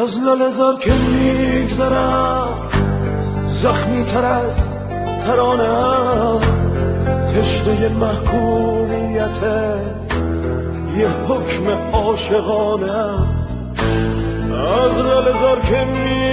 از لاله‌زار که میگذرم زخمی تر از ترانه‌ام، تشنه محکومیت یه حکم عاشقانه‌ام. از لاله‌زار که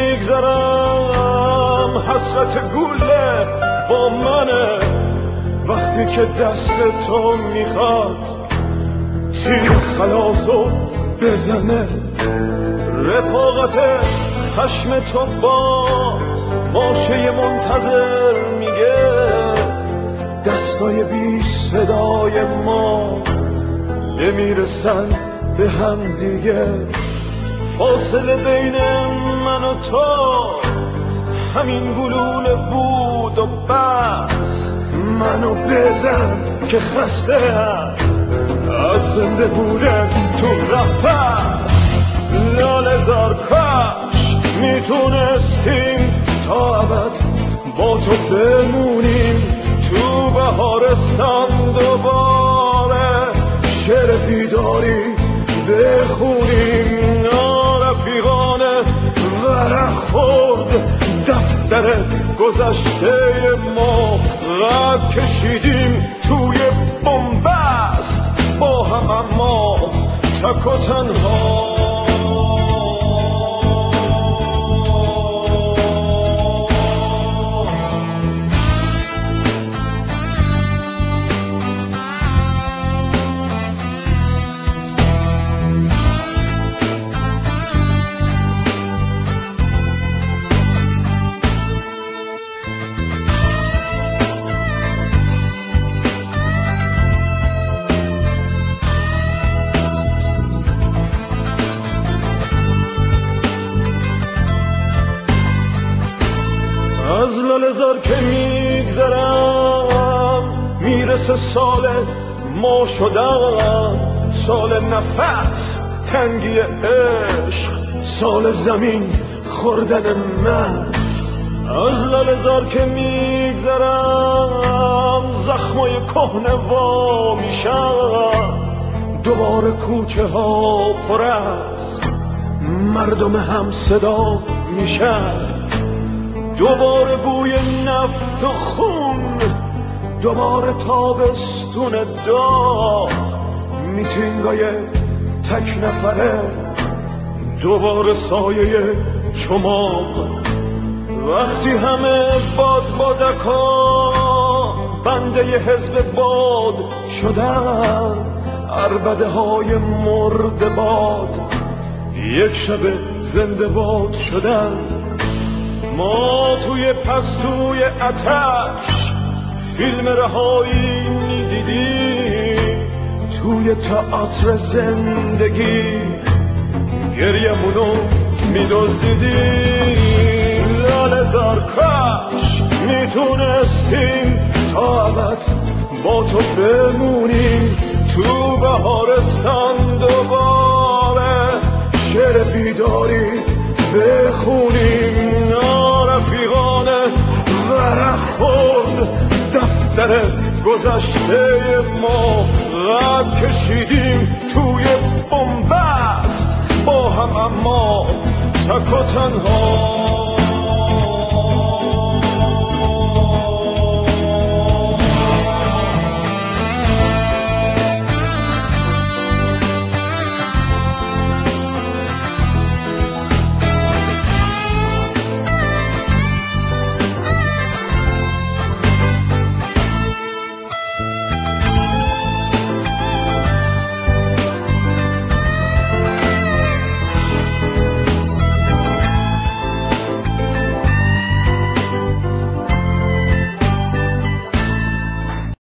میگذرم حسرت گوله با منه، وقتی که دست تو میخواد تیر خلاصو بزنه. رفاقت خشم تو با ماشه منتظر میگه دستای بی صدای ما نمیرسن به هم دیگه. فاصله بین من و تو همین گلوله بود و بس. منو بزن که خسته‌ام از زنده بودن تو رفت. لاله‌زار کاش میتونستیم تا ابد با تو بمونیم تو بهارستان. دوباره شعر بیداری بخونیم. رفیقانه ورق خورد دفتر گذشته ما، غب کشیدیم توی بنبست با هم اما تک و تنها. از لاله‌زار که میگذرم میرسه سال ما شدن، سال نفس تنگی عشق، سال زمین خوردن من. از لاله‌زار که میگذرم زخمای کهنه وا میشن، دوباره کوچه ها پر از مردم هم صدا میشن. دوباره بوی نفت و خون، دوباره تابستون داغ، میتینگای تک نفره، دوباره سایه چماق. وقتی همه بادکا بنده ی حزب باد شدن، عربده های مرده باد یک شب زنده باد شدن. ما توی پستوی آتش فیلم رهایی میدیدیم، توی تئاتر زندگی گریه‌مونو میدزدیدیم. لاله‌زار کاش میتونستیم تا ابد با تو بمونیم تو بهارستان. دوباره شعر بیداری بخونیم. رفیقانه ورق خورد دفتر گذشته ما، غب کشیدیم توی بنبست با هم اما تک و تنها.